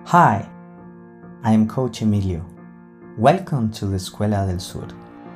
Hi, I am Coach Emilio. Welcome to the Escuela del Sur.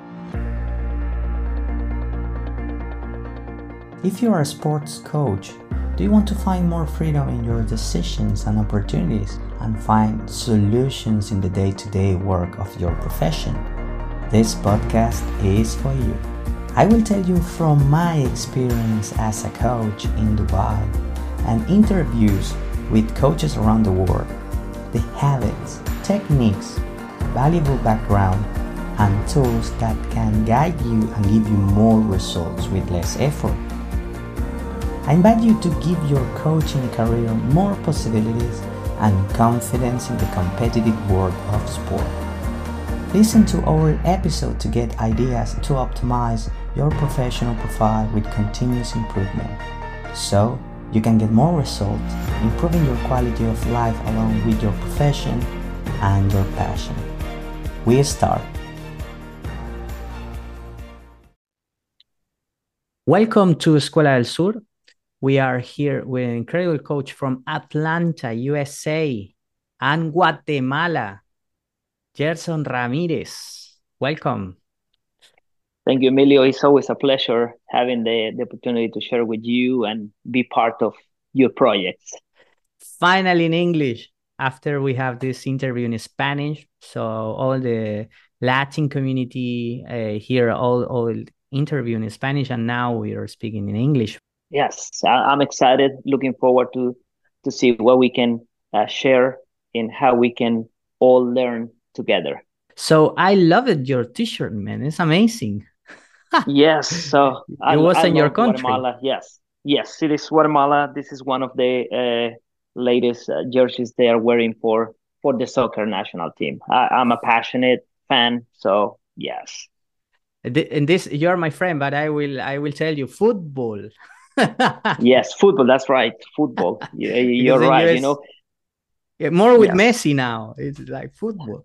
If you are a sports coach, do you want to find more freedom in your decisions and opportunities and find solutions in the day-to-day work of your profession? This podcast is for you. I will tell you from my experience as a coach in Dubai and interviews with coaches around the world, the habits, techniques, valuable background, and tools that can guide you and give you more results with less effort. I invite you to give your coaching career more possibilities and confidence in the competitive world of sport. Listen to our episode to get ideas to optimize your professional profile with continuous improvement, so you can get more results, improving your quality of life along with your profession and your passion. We start. Welcome to Escuela del Sur. We are here with an incredible coach from Atlanta, USA, and Guatemala, Gerson Ramirez. Welcome. Thank you, Emilio. It's always a pleasure having the opportunity to share with you and be part of your projects. Finally in English, after we have this interview in Spanish. So all the Latin community here, all interview in Spanish, and now we are speaking in English. Yes, I'm excited. Looking forward to see what we can share and how we can all learn together. So I loved your T-shirt, man. It's amazing. Yes, so It was I in your love country. Guatemala. Yes, it is Guatemala. This is one of the latest jerseys they are wearing for the soccer national team. I'm a passionate fan, so yes. And this, you're my friend, but I will tell you football. Yes, football. That's right, football. Because You're in right. US, more with Yes, Messi now. It's like football.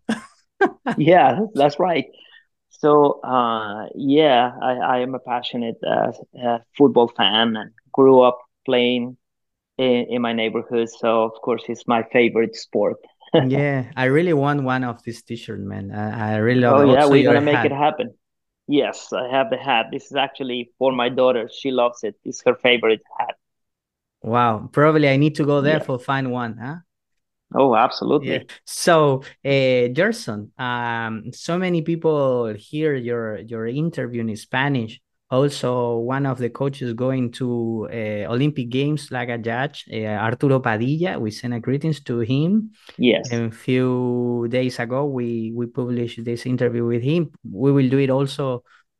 yeah, that's right. So, yeah, I am a passionate football fan and grew up playing in my neighborhood. So, of course, it's my favorite sport. Yeah, I really want one of these T-shirts, man. I really love Oh, it. yeah, Also, we're your gonna make it hat. happen. Yes, I have the hat. This is actually for my daughter. She loves it. It's her favorite hat. Wow, probably I need to go there Yeah. for find one, huh? Oh, Yeah. absolutely. So, Gerson, so many people hear your interview in Spanish. Also, one of the coaches going to Olympic Games like a judge, Arturo Padilla. We send a greetings to him. Yes. And a few days ago, we published this interview with him. We will do it also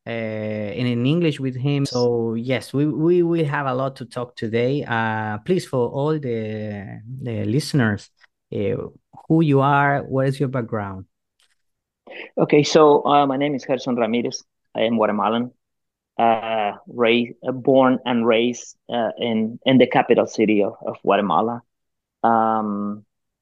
in English with him. So yes, we will have a lot to talk today. Please, for all the listeners, uh, who you are, what is your background? Okay, so my name is Gerson Ramirez. I am Guatemalan. Born and raised in the capital city of Guatemala. Um,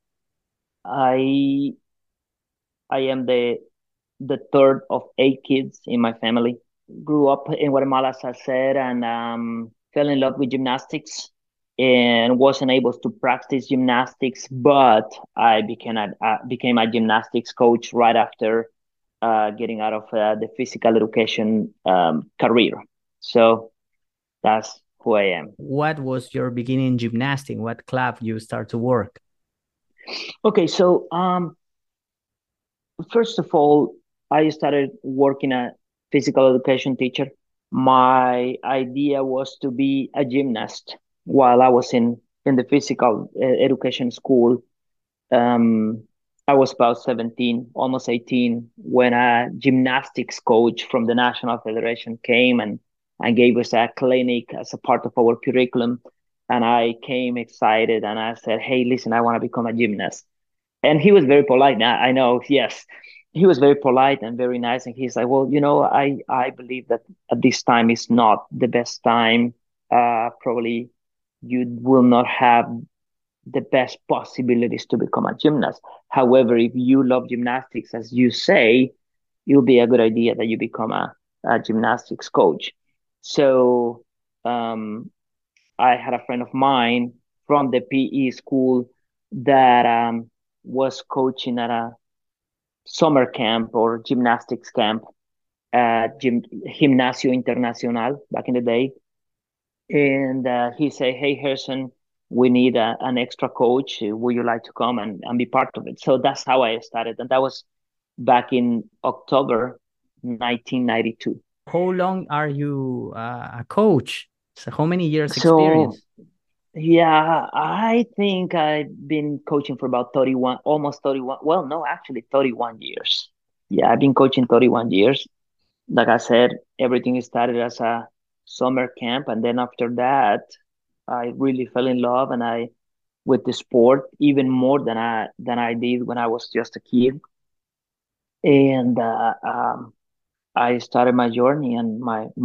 I I am the third of eight kids in my family. Grew up in Guatemala, as I said, and fell in love with gymnastics and wasn't able to practice gymnastics, but I became a gymnastics coach right after getting out of the physical education career. So that's who I am. What was your beginning gymnastics? What club you start to work? Okay, so first of all, I started working as physical education teacher. My idea was to be a gymnast while I was in the physical education school. Um, I was about 17, almost 18, when a gymnastics coach from the National Federation came and gave us a clinic as a part of our curriculum. And I came excited and I said, hey, listen, I want to become a gymnast. And he was very polite. Now I know, yes, he was very polite and very nice. And he's like, well, I believe that at this time is not the best time. Probably you will not have the best possibilities to become a gymnast. However, if you love gymnastics, as you say, it'll be a good idea that you become a gymnastics coach. So um, I had a friend of mine from the PE school that was coaching at a summer camp or gymnastics camp at Gimnasio Internacional back in the day. And he said, "Hey, Harrison, we need an extra coach. Would you like to come and be part of it?" So that's how I started. And that was back in October 1992. How long are you a coach? So how many years So, experience? yeah, I think I've been coaching for about 31, almost 31. Well, no, actually 31 years. Yeah, I've been coaching 31 years. Like I said, everything started as a summer camp. And then after that, I really fell in love and I with the sport even more than I did when I was just a kid. And I started my journey and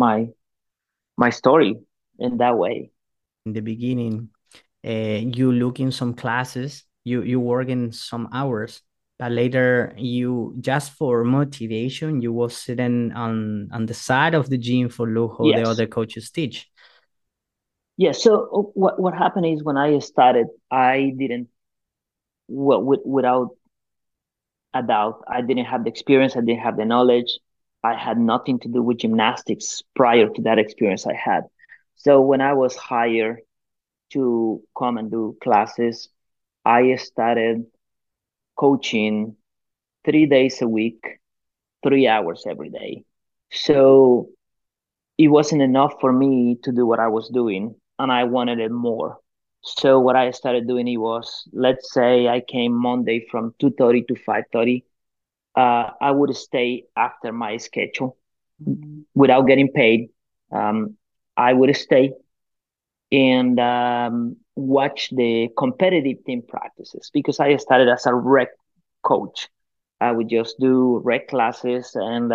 my story in that way. In the beginning, you look in some classes, you work in some hours, but later you just for motivation, you was sitting on the side of the gym for look how the Yes. other coaches teach. Yeah. So what happened is when I started, I didn't well without a doubt, I didn't have the experience, I didn't have the knowledge. I had nothing to do with gymnastics prior to that experience I had. So when I was hired to come and do classes, I started coaching 3 days a week, 3 hours every day. So it wasn't enough for me to do what I was doing, and I wanted it more. So what I started doing it was, let's say I came Monday from 2:30 to 5:30. I would stay after my schedule without getting paid. Um, I would stay and watch the competitive team practices because I started as a rec coach. I would just do rec classes and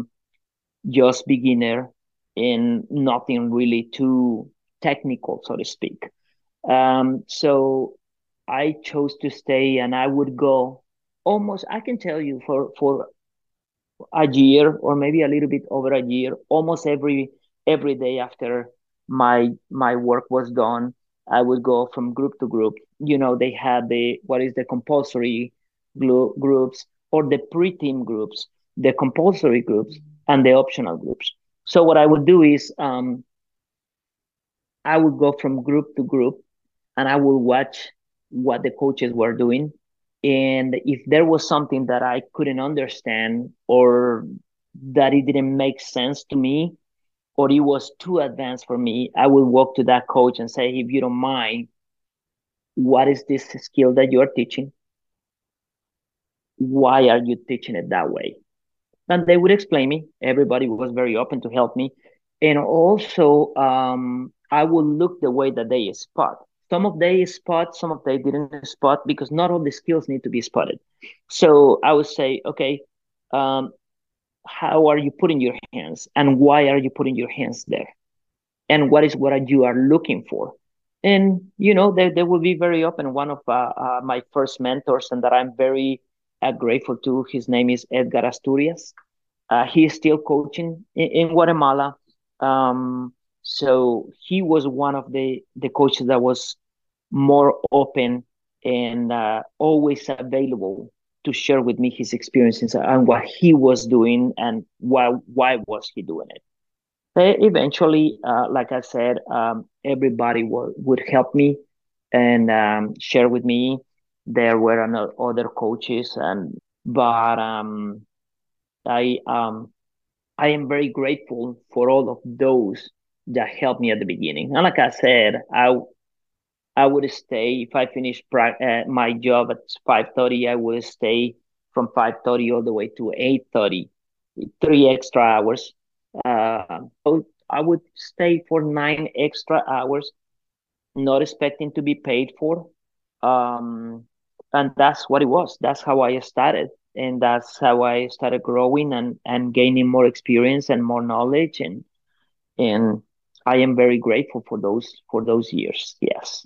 just beginner and nothing really too technical, so to speak. So I chose to stay and I would go almost, I can tell you for a year or maybe a little bit over a year, almost every day after my work was done, I would go from group to group. They had the what is the compulsory groups or the pre-team groups, the compulsory groups, and the optional groups. So what I would do is I would go from group to group and I would watch what the coaches were doing. And if there was something that I couldn't understand or that it didn't make sense to me or it was too advanced for me, I would walk to that coach and say, if you don't mind, what is this skill that you're teaching? Why are you teaching it that way? And they would explain me. Everybody was very open to help me. And also, I would look the way that they spot. Some of they spot, some of they didn't spot because not all the skills need to be spotted. So I would say, okay, um, how are you putting your hands and why are you putting your hands there? And what you are looking for? And, they will be very open. One of my first mentors and that I'm very grateful to, his name is Edgar Asturias. He is still coaching in Guatemala. So he was one of the coaches that was more open and always available to share with me his experiences and what he was doing and why was he doing it. Eventually, like I said, everybody would help me and share with me. There were other coaches, but I I am very grateful for all of those that helped me at the beginning. And like I said, I would stay if I finished my job at 5:30. I would stay from 5:30 all the way to 8:30, 3 extra hours. So I would stay for 9 extra hours, not expecting to be paid for. Um, and that's what it was. That's how I started. And that's how I started growing and gaining more experience and more knowledge. And I am very grateful for those years. Yes.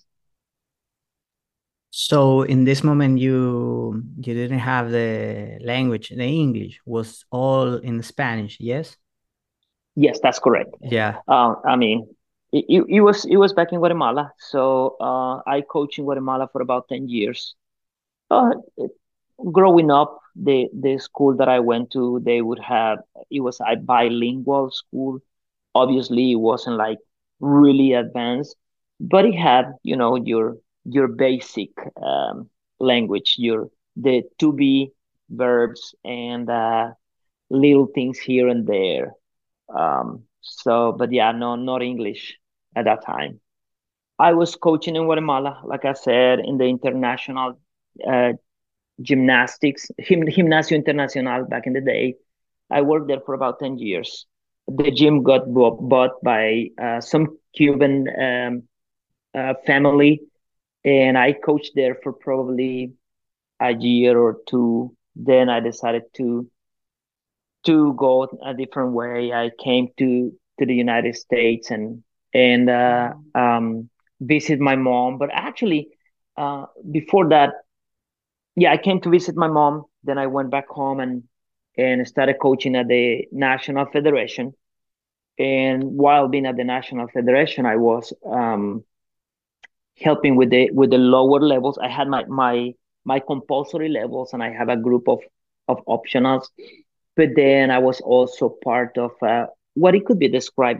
So in this moment, you didn't have the language. The English was all in Spanish. Yes. Yes, that's correct. Yeah. I mean, it was back in Guatemala. So I coached in Guatemala for about 10 years. Uh, Growing up, the school that I went to, they would have it was a bilingual school. Obviously, it wasn't like really advanced, but it had, your basic language, your the to be verbs and little things here and there. But yeah, no, not English at that time. I was coaching in Guatemala, like I said, in the international uh, gymnastics, Gimnasio Internacional back in the day. I worked there for about 10 years. The gym got bought by some Cuban family, and I coached there for probably a year or two. Then I decided to go a different way. I came to the United States and visit my mom. But actually, before that, yeah, I came to visit my mom. Then I went back home and started coaching at the National Federation. And while being at the National Federation, I was helping with the lower levels. I had my compulsory levels, and I have a group of optionals. But then I was also part of what it could be described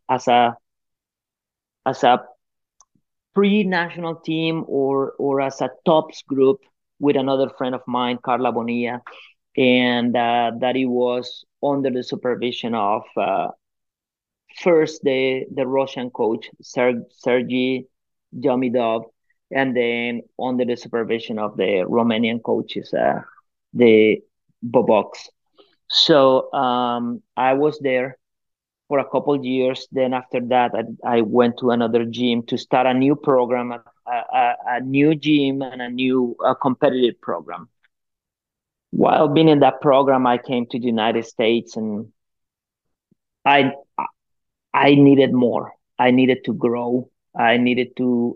as a pre-national team or as a tops group with another friend of mine, Carla Bonilla, and that it was under the supervision of first the Russian coach Sergei Yamidov, and then under the supervision of the Romanian coaches, the Boboks. So I was there for a couple years. Then after that, I went to another gym to start a new program, a new gym, and a new competitive program. While being in that program, I came to the United States, and I I needed more. I needed to grow. I needed to.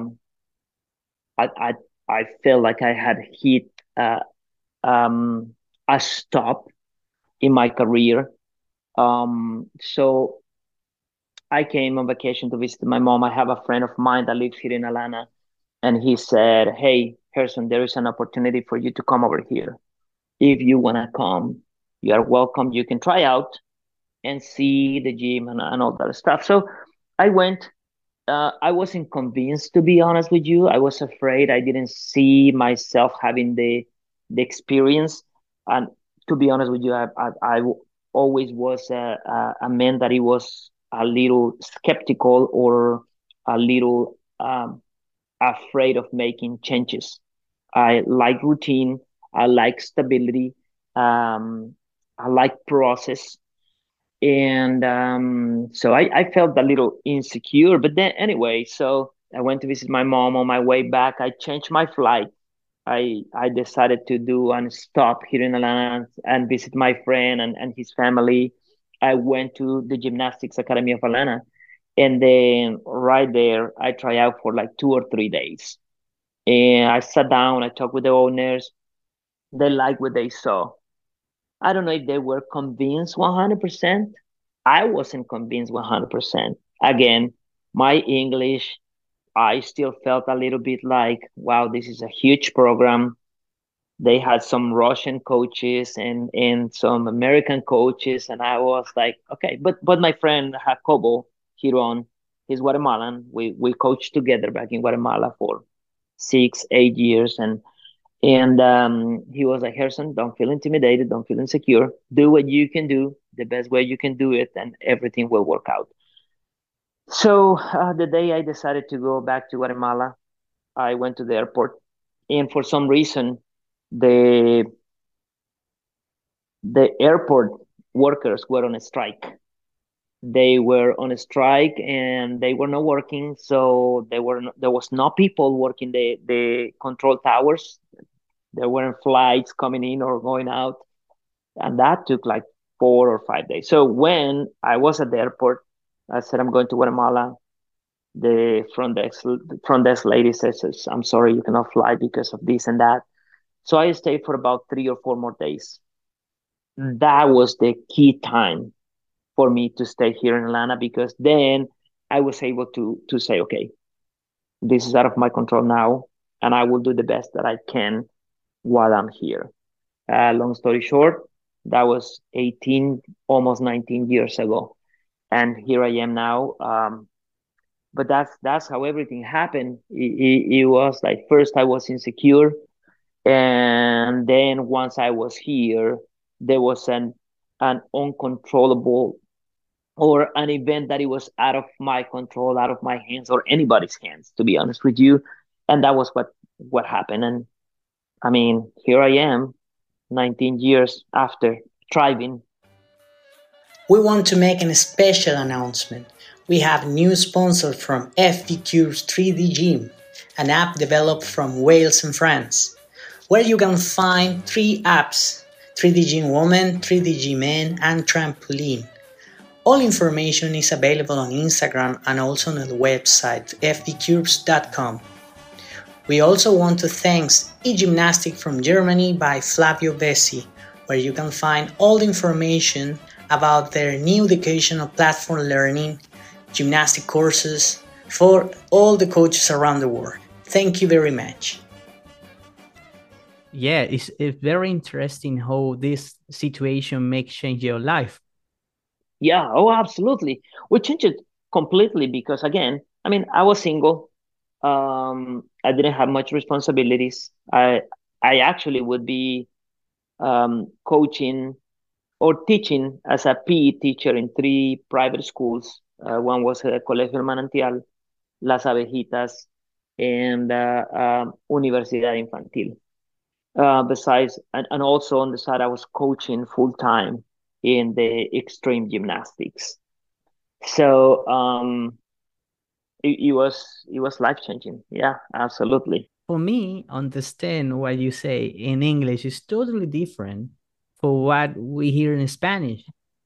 I I I felt like I had hit uh, um, a stop in my career. So I came on vacation to visit my mom. I have a friend of mine that lives here in Atlanta, and he said, "Hey, Harrison, there is an opportunity for you to come over here. If you wanna come, you are welcome. You can try out and see the gym and all that stuff." So I went. I wasn't convinced, to be honest with you. I was afraid. I didn't see myself having the experience. And to be honest with you, I always was a man that he was a little skeptical or a little afraid of making changes. I like routine. I like stability. Um, I like process, and so I felt a little insecure. But then anyway, so I went to visit my mom. On my way back, I changed my flight. I decided to do and stop here in Atlanta and visit my friend and his family. I went to the Gymnastics Academy of Atlanta, and then right there I tried out for like 2 or 3 days. And I sat down, I talked with the owners. They liked what they saw. I don't know if they were convinced 100%. I wasn't convinced 100%. Again, my English, I still felt a little bit like, wow, this is a huge program. They had some Russian coaches and some American coaches, and I was like, okay. But my friend Jacobo Giron, he's Guatemalan. We coached together back in Guatemala for 6, 8 years, and he was like, Harrison, don't feel intimidated, don't feel insecure. Do what you can do, the best way you can do it, and everything will work out. So the day I decided to go back to Guatemala, I went to the airport, and for some reason, the the airport workers were on a strike. They were on a strike, and they were not working. So there was no people working the control towers. There weren't flights coming in or going out, and that took like 4 or 5 days. So when I was at the airport, I said, I'm going to Guatemala. The front desk lady says, I'm sorry, you cannot fly because of this and that. So I stayed for about 3 or 4 more days. That was the key time for me to stay here in Atlanta, because then I was able to say, okay, this is out of my control now, and I will do the best that I can while I'm here. Long story short, that was 18, almost 19 years ago, and here I am now. But that's how everything happened. It was like first I was insecure, and then once I was here, there was an uncontrollable or an event that it was out of my control, out of my hands or anybody's hands, to be honest with you, and that was what happened. And I mean, here I am, 19 years after, thriving. We want to make a special announcement. We have a new sponsor from FD Cure's 3D Gym, an app developed from Wales and France, where you can find 3 apps: 3D Gym Woman, 3D Gym Men, and Trampoline. All information is available on Instagram and also on the website fdcubes.com. We also want to thank eGymnastic from Germany by Flavio Bessi, where you can find all the information about their new educational platform learning, gymnastic courses for all the coaches around the world. Thank you very much. Yeah, it's very interesting how this situation may change your life. Yeah, oh, absolutely. We changed it completely because, again, I mean, I was single. I didn't have much responsibilities. I actually would be coaching or teaching as a PE teacher in 3 private schools. One was Colegio El Manantial, Las Abejitas, and Universidad Infantil. Besides, and also on the side, I was coaching full time in the extreme gymnastics. So it was life changing. Yeah, absolutely. For me, understand what you say in English is totally different for what we hear in Spanish.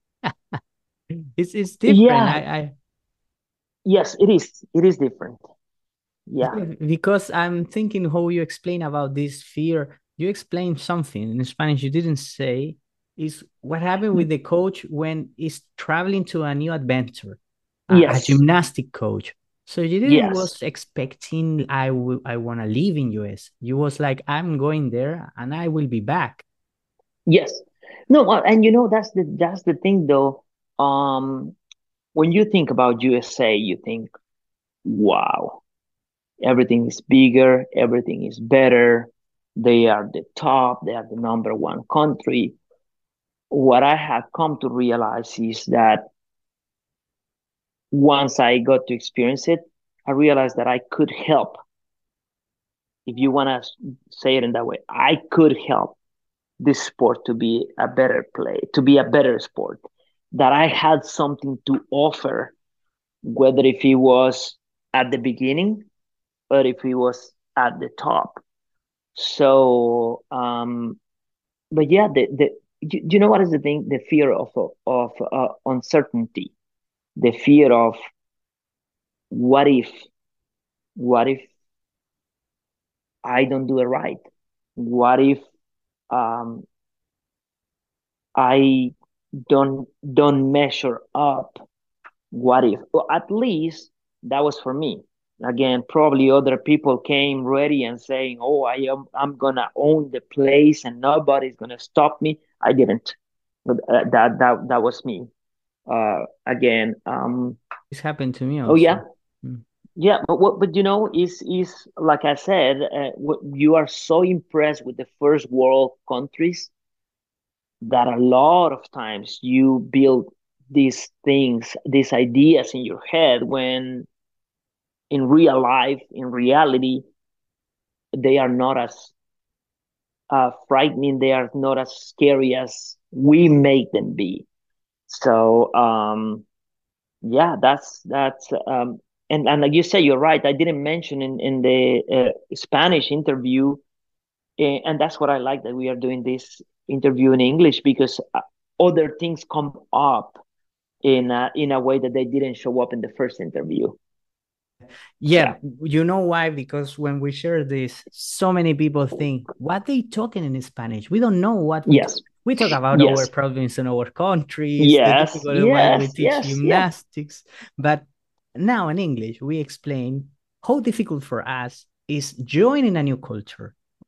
It's different. Yeah. Yes, it is. It is different. Yeah. Because I'm thinking how you explain about this fear. You explained something in Spanish you didn't say is what happened with the coach when he's traveling to a new adventure, a Yes. gymnastic coach. So you didn't Yes. was expecting I want to live in US. You was like, I'm going there and I will be back. Yes. No, and that's the thing though. When you think about USA, you think, wow, everything is bigger, everything is better. They are the top, they are the number one country. What I have come to realize is that once I got to experience it, I realized that I could help. If you want to say it in that way, I could help this sport to be a better play, to be a better sport. That I had something to offer, whether if it was at the beginning or if it was at the top. So, but yeah, you know what is the thing? The fear of uncertainty, the fear of what if, what if I don't do it right? What if um, I don't measure up? What if? Well, at least that was for me. Again, probably other people came ready and saying, "Oh, I'm gonna own the place and nobody's gonna stop me." I didn't. But that was me. Again, This happened to me also. oh yeah, yeah. But is like I said, you are so impressed with the first world countries that a lot of times you build these things, these ideas in your head when in real life, in reality, they are not as frightening, they are not as scary as we make them be. So yeah, and like you say, you're right. I didn't mention in the Spanish interview, and that's what I like that we are doing this interview in English because other things come up in a way that they didn't show up in the first interview. Yeah, you know why? Because when we share this, so many people think, what they talking in Spanish? We don't know what we talk about our problems in our countries, the difficult way we teach gymnastics. But now in English, we explain how difficult for us is joining a new culture.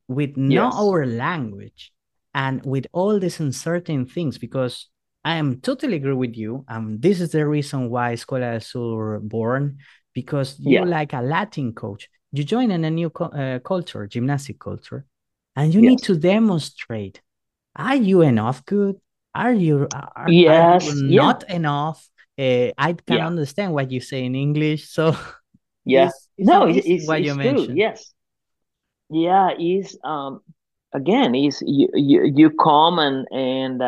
with no our language and with all these uncertain things, because I am totally agree with you. This is the reason why Escuela del Sur born, because you like a Latin coach. You join in a new culture, gymnastic culture, and you need to demonstrate, are you enough good? Are you not enough? I can understand what you say in English. So it's what you mentioned. True. Yes. Yeah, is again, is you come and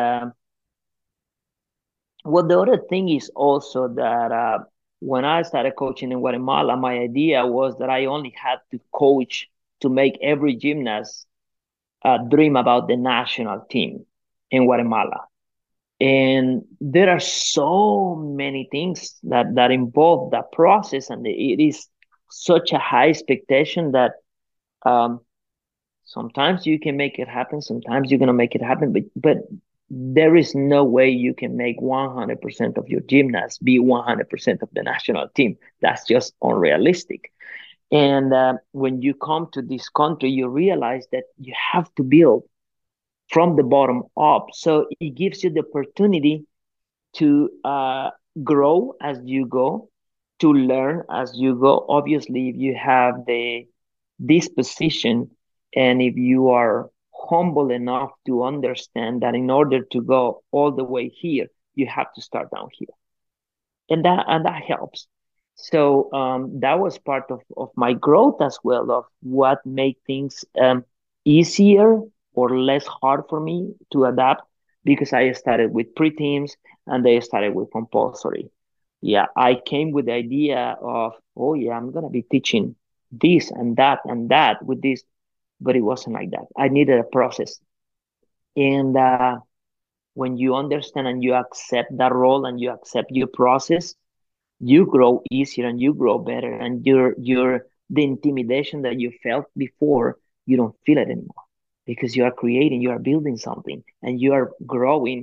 well, the other thing is also that when I started coaching in Guatemala, my idea was that I only had to coach to make every gymnast dream about the national team in Guatemala. And there are so many things that involve that process, and it is such a high expectation that sometimes you can make it happen, sometimes you're gonna make it happen, but there is no way you can make 100% of your gymnasts be 100% of the national team. That's just unrealistic. And when you come to this country, you realize that you have to build from the bottom up. So it gives you the opportunity to grow as you go, to learn as you go. Obviously, if you have the disposition and if you are humble enough to understand that in order to go all the way here, you have to start down here. And that helps. So that was part of my growth as well, of what made things easier or less hard for me to adapt, because I started with pre-teams and they started with compulsory. Yeah, I came with the idea of, oh yeah, I'm gonna be teaching this and that with this, but it wasn't like that. I needed a process. And when you understand and you accept that role and you accept your process, you grow easier and you grow better, and your the intimidation that you felt before, you don't feel it anymore, because you are creating, you are building something, and you are growing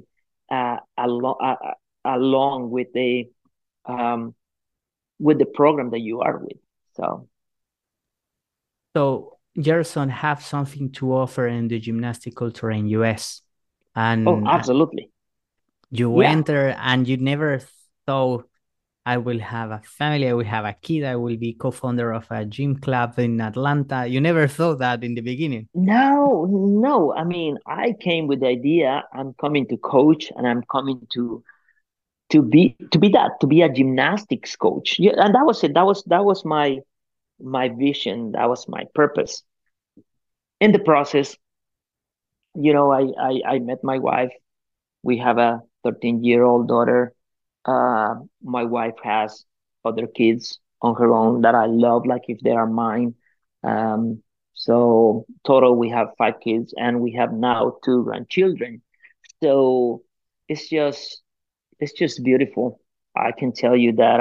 along um, with the program that you are with. So Gerson have something to offer in the gymnastic culture in US, and absolutely, you enter and you never thought, I will have a family, I will have a kid, I will be co-founder of a gym club in Atlanta. You never thought that in the beginning? No. I mean, I came with the idea, I'm coming to coach and I'm coming to be a gymnastics coach. Yeah, and that was it. That was my vision. That was my purpose. In the process, I met my wife. We have a 13-year-old daughter. My wife has other kids on her own that I love, like if they are mine. So total, we have 5 kids, and we have now 2 grandchildren. So it's just beautiful. I can tell you that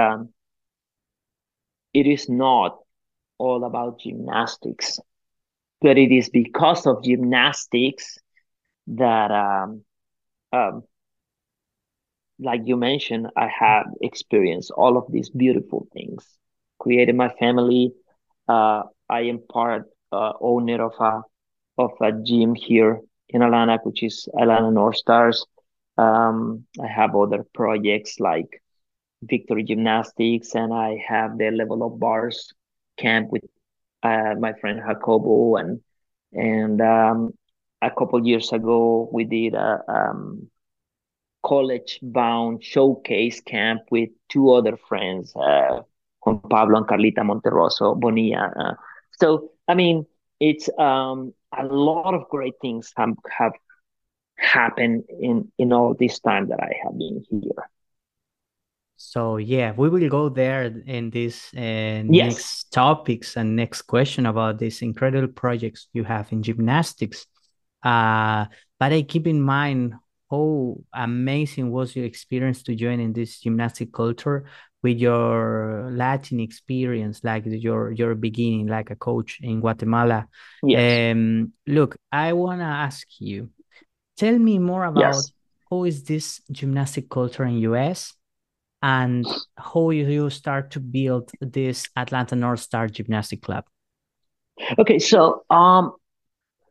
it is not all about gymnastics, but it is because of gymnastics that um, like you mentioned, I have experienced all of these beautiful things. Created my family. I am part owner of a gym here in Atlanta, which is Atlanta North Stars. I have other projects like Victory Gymnastics, and I have the Level Up Bars camp with my friend Jacobo, and a couple years ago we did a college bound showcase camp with 2 other friends, Juan Pablo and Carlita Monterroso Bonilla. So, I mean, it's a lot of great things have happened in all this time that I have been here. So yeah, we will go there in this next topics and next question about these incredible projects you have in gymnastics. But I keep in mind how amazing was your experience to join in this gymnastic culture with your Latin experience, like your beginning, like a coach in Guatemala. Look, I want to ask you, tell me more about how is this gymnastic culture in US, and how you start to build this Atlanta North Star Gymnastic Club. Okay, so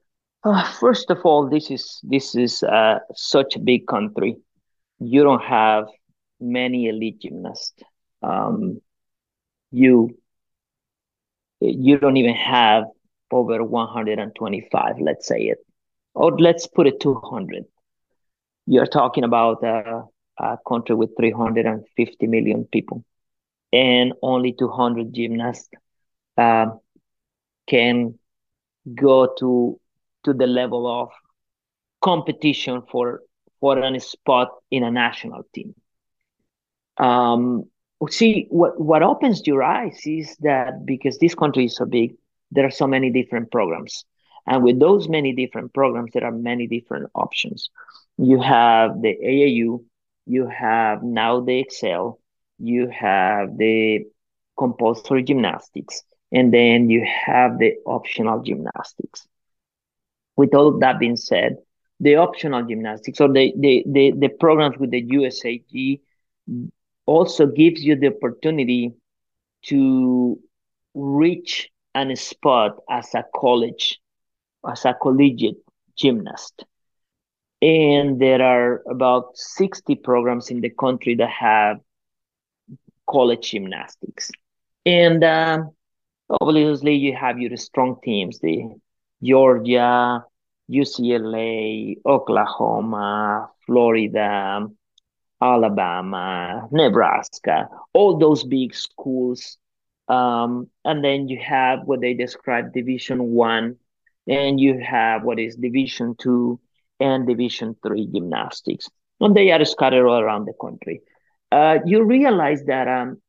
First of all, this is such a big country. You don't have many elite gymnasts. Um, you you don't even have over 125, let's say it, or let's put it 200. You're talking about a country with 350 million people, and only 200 gymnasts uh, can go to the level of competition for a spot in a national team. Um, See, what opens your eyes is that because this country is so big, there are so many different programs, and with those many different programs, there are many different options. You have the AAU, you have now the Excel, you have the compulsory gymnastics, and then you have the optional gymnastics. With all of that being said, the optional gymnastics or the programs with the USAG also gives you the opportunity to reach a spot as a collegiate gymnast. And there are about 60 programs in the country that have college gymnastics. And obviously, you have your strong teams, the Georgia, UCLA, Oklahoma, Florida, Alabama, Nebraska, all those big schools. And then you have what they describe Division 1, and you have what is Division 2 and Division 3 gymnastics. And they are scattered all around the country. You realize that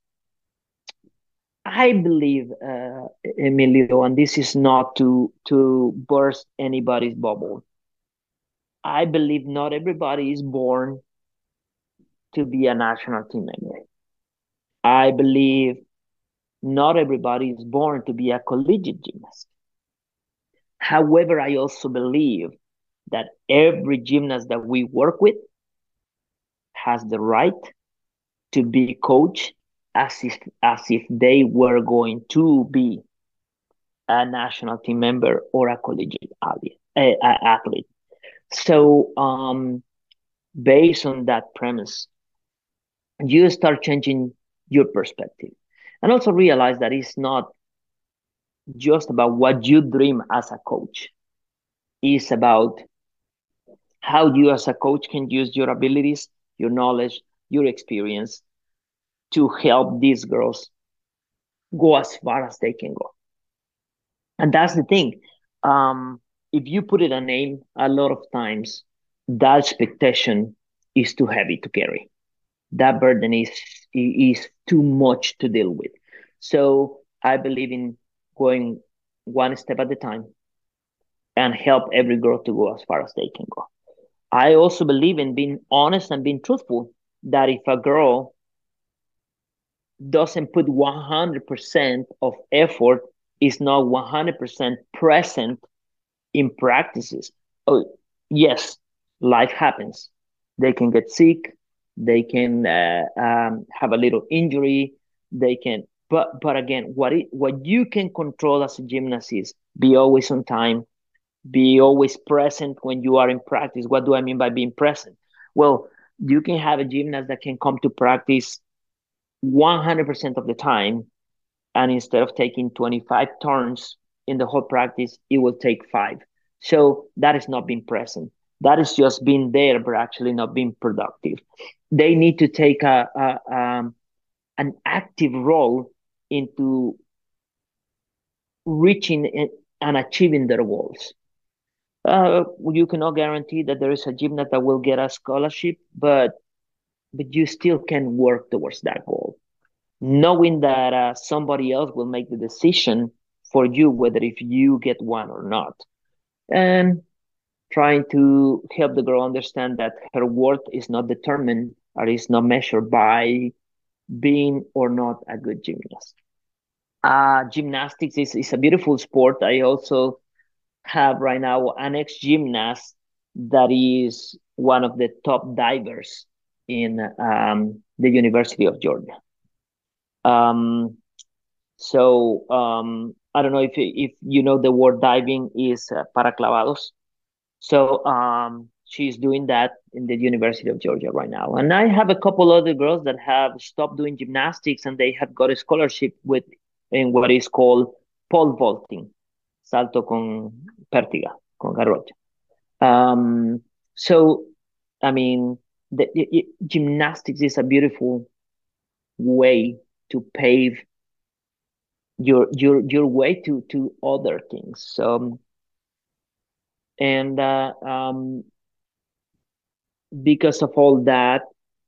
I believe, Emilio, and this is not to burst anybody's bubble. I believe not everybody is born to be a national team member. I believe not everybody is born to be a collegiate gymnast. However, I also believe that every gymnast that we work with has the right to be coached as if they were going to be a national team member or a collegiate athlete. So, based on that premise, you start changing your perspective and also realize that it's not just about what you dream as a coach. It's about how you as a coach can use your abilities, your knowledge, your experience to help these girls go as far as they can go. And that's the thing. If you put it a name, a lot of times that expectation is too heavy to carry. That burden is too much to deal with. So I believe in going one step at a time and help every girl to go as far as they can go. I also believe in being honest and being truthful, that if a girl doesn't put 100% of effort, is not 100% present in practices. Oh, yes, life happens. They can get sick. They can have a little injury. They can, but again, what you can control as a gymnast is be always on time, be always present when you are in practice. What do I mean by being present? Well, you can have a gymnast that can come to practice 100% of the time, and instead of taking 25 turns in the whole practice, it will take 5. So that is not being present. That is just being there, but actually not being productive. They need to take an active role into reaching and achieving their goals. You cannot guarantee that there is a gymnast that will get a scholarship, but you still can work towards that goal, knowing that somebody else will make the decision for you, whether if you get one or not, and trying to help the girl understand that her worth is not determined or is not measured by being or not a good gymnast. Gymnastics is a beautiful sport. I also have right now an ex-gymnast that is one of the top divers in the University of Georgia. So I don't know if you know the word diving is paraclavados. So she's doing that in the University of Georgia right now. And I have a couple other girls that have stopped doing gymnastics and they have got a scholarship with in what is called pole vaulting, salto con pértiga, con garrocha. So, I mean, gymnastics is a beautiful way to pave your way to other things. So, and because of all that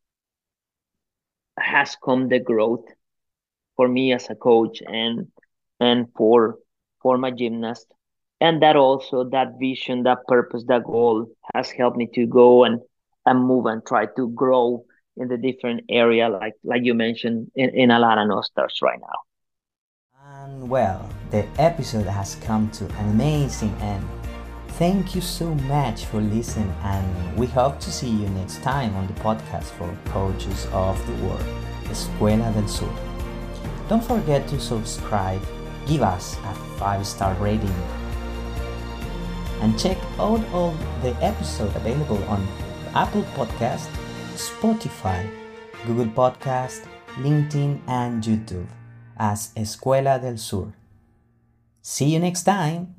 has come the growth for me as a coach and for my gymnast, and that also that vision, that purpose, that goal has helped me to go and move and try to grow in the different area like you mentioned in Alana Nostars right now. And well, the episode has come to an amazing end. Thank you so much for listening, and we hope to see you next time on the podcast for Coaches of the World, Escuela del Sur. Don't forget to subscribe, give us a 5-star rating, and check out all the episodes available on Apple Podcast, Spotify, Google Podcast, LinkedIn, and YouTube as Escuela del Sur. See you next time!